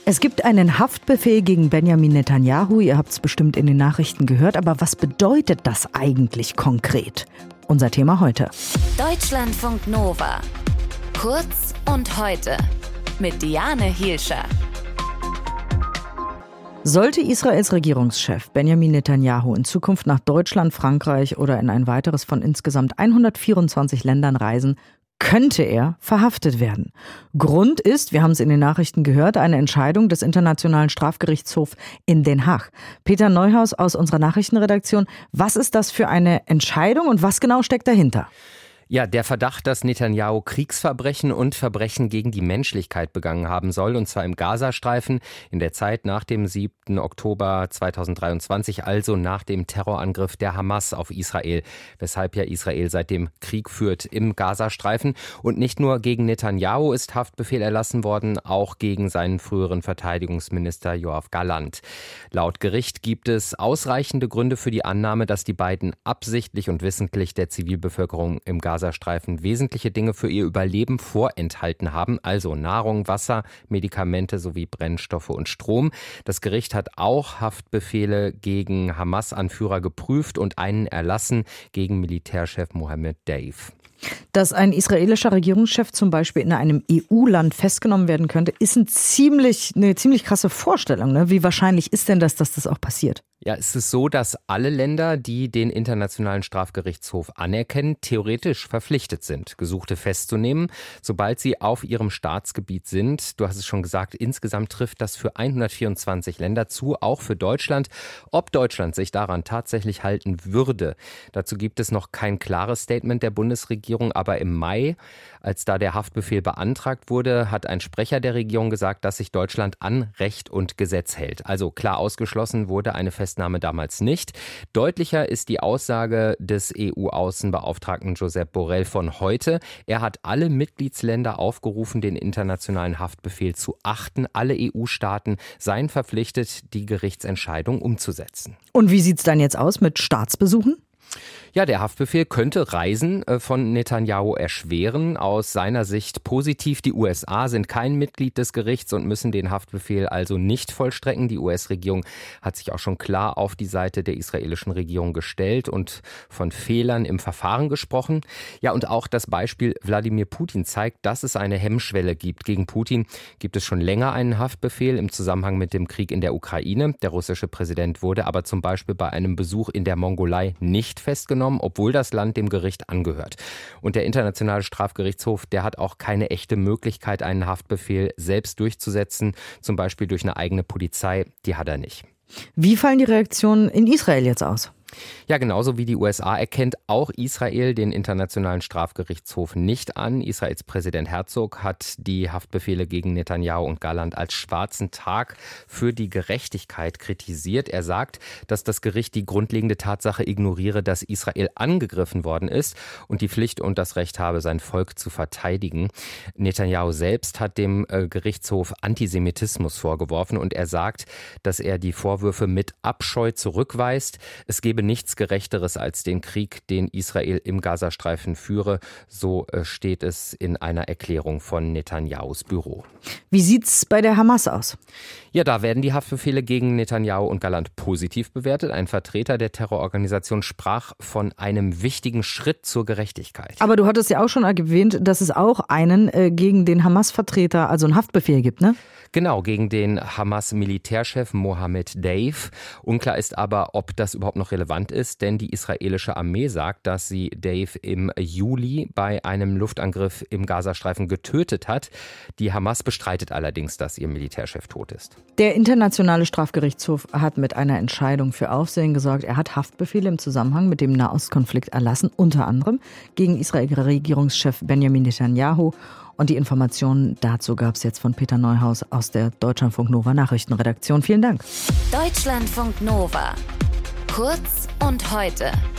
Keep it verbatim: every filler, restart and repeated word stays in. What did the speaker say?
Es gibt einen Haftbefehl gegen Benjamin Netanyahu. Ihr habt es bestimmt in den Nachrichten gehört. Aber was bedeutet das eigentlich konkret? Unser Thema heute. Deutschlandfunk Nova. Kurz und heute. Mit Diane Hielscher. Sollte Israels Regierungschef Benjamin Netanyahu in Zukunft nach Deutschland, Frankreich oder in ein weiteres von insgesamt hundertvierundzwanzig Ländern reisen, könnte er verhaftet werden. Grund ist, wir haben es in den Nachrichten gehört, eine Entscheidung des Internationalen Strafgerichtshofs in Den Haag. Peter Neuhaus aus unserer Nachrichtenredaktion, was ist das für eine Entscheidung und was genau steckt dahinter? Ja, der Verdacht, dass Netanyahu Kriegsverbrechen und Verbrechen gegen die Menschlichkeit begangen haben soll, und zwar im Gazastreifen in der Zeit nach dem siebten Oktober zweitausenddreiundzwanzig, also nach dem Terrorangriff der Hamas auf Israel, weshalb ja Israel seitdem Krieg führt im Gazastreifen. Und nicht nur gegen Netanyahu ist Haftbefehl erlassen worden, auch gegen seinen früheren Verteidigungsminister Yoav Gallant. Laut Gericht gibt es ausreichende Gründe für die Annahme, dass die beiden absichtlich und wissentlich der Zivilbevölkerung im Gazastreifen Gazastreifen wesentliche Dinge für ihr Überleben vorenthalten haben, also Nahrung, Wasser, Medikamente sowie Brennstoffe und Strom. Das Gericht hat auch Haftbefehle gegen Hamas-Anführer geprüft und einen erlassen gegen Militärchef Mohammed Deif. Dass ein israelischer Regierungschef zum Beispiel in einem E U-Land festgenommen werden könnte, ist ein ziemlich, eine ziemlich krasse Vorstellung. Ne? Wie wahrscheinlich ist denn das, dass das auch passiert? Ja, es ist so, dass alle Länder, die den Internationalen Strafgerichtshof anerkennen, theoretisch verpflichtet sind, Gesuchte festzunehmen, sobald sie auf ihrem Staatsgebiet sind. Du hast es schon gesagt, insgesamt trifft das für hundertvierundzwanzig Länder zu, auch für Deutschland. Ob Deutschland sich daran tatsächlich halten würde, dazu gibt es noch kein klares Statement der Bundesregierung. Aber im Mai, als da der Haftbefehl beantragt wurde, hat ein Sprecher der Regierung gesagt, dass sich Deutschland an Recht und Gesetz hält. Also klar ausgeschlossen wurde eine Festnahme damals nicht. Deutlicher ist die Aussage des E U-Außenbeauftragten Josep Borrell von heute. Er hat alle Mitgliedsländer aufgerufen, den internationalen Haftbefehl zu achten. Alle E U-Staaten seien verpflichtet, die Gerichtsentscheidung umzusetzen. Und wie sieht es dann jetzt aus mit Staatsbesuchen? Ja, der Haftbefehl könnte Reisen von Netanyahu erschweren. Aus seiner Sicht positiv. Die U S A sind kein Mitglied des Gerichts und müssen den Haftbefehl also nicht vollstrecken. Die U S-Regierung hat sich auch schon klar auf die Seite der israelischen Regierung gestellt und von Fehlern im Verfahren gesprochen. Ja, und auch das Beispiel Wladimir Putin zeigt, dass es eine Hemmschwelle gibt. Gegen Putin gibt es schon länger einen Haftbefehl im Zusammenhang mit dem Krieg in der Ukraine. Der russische Präsident wurde aber zum Beispiel bei einem Besuch in der Mongolei nicht festgenommen, obwohl das Land dem Gericht angehört. Und der Internationale Strafgerichtshof, der hat auch keine echte Möglichkeit, einen Haftbefehl selbst durchzusetzen, zum Beispiel durch eine eigene Polizei, die hat er nicht. Wie fallen die Reaktionen in Israel jetzt aus? Ja, genauso wie die U S A erkennt auch Israel den Internationalen Strafgerichtshof nicht an. Israels Präsident Herzog hat die Haftbefehle gegen Netanyahu und Gallant als schwarzen Tag für die Gerechtigkeit kritisiert. Er sagt, dass das Gericht die grundlegende Tatsache ignoriere, dass Israel angegriffen worden ist und die Pflicht und das Recht habe, sein Volk zu verteidigen. Netanyahu selbst hat dem Gerichtshof Antisemitismus vorgeworfen und er sagt, dass er die Vorwürfe mit Abscheu zurückweist. Es gebe nichts Gerechteres als den Krieg, den Israel im Gazastreifen führe. So steht es in einer Erklärung von Netanyahus Büro. Wie sieht's bei der Hamas aus? Ja, da werden die Haftbefehle gegen Netanyahu und Gallant positiv bewertet. Ein Vertreter der Terrororganisation sprach von einem wichtigen Schritt zur Gerechtigkeit. Aber du hattest ja auch schon erwähnt, dass es auch einen äh, gegen den Hamas-Vertreter, also einen Haftbefehl gibt, ne? Genau, gegen den Hamas-Militärchef Mohammed Deif. Unklar ist aber, ob das überhaupt noch relevant ist, denn die israelische Armee sagt, dass sie Deif im Juli bei einem Luftangriff im Gazastreifen getötet hat. Die Hamas bestreitet allerdings, dass ihr Militärchef tot ist. Der Internationale Strafgerichtshof hat mit einer Entscheidung für Aufsehen gesorgt. Er hat Haftbefehle im Zusammenhang mit dem Nahostkonflikt erlassen, unter anderem gegen Israels Regierungschef Benjamin Netanyahu. Und die Informationen dazu gab es jetzt von Peter Neuhaus aus der Deutschlandfunk Nova Nachrichtenredaktion. Vielen Dank. Deutschlandfunk Nova. Kurz und heute.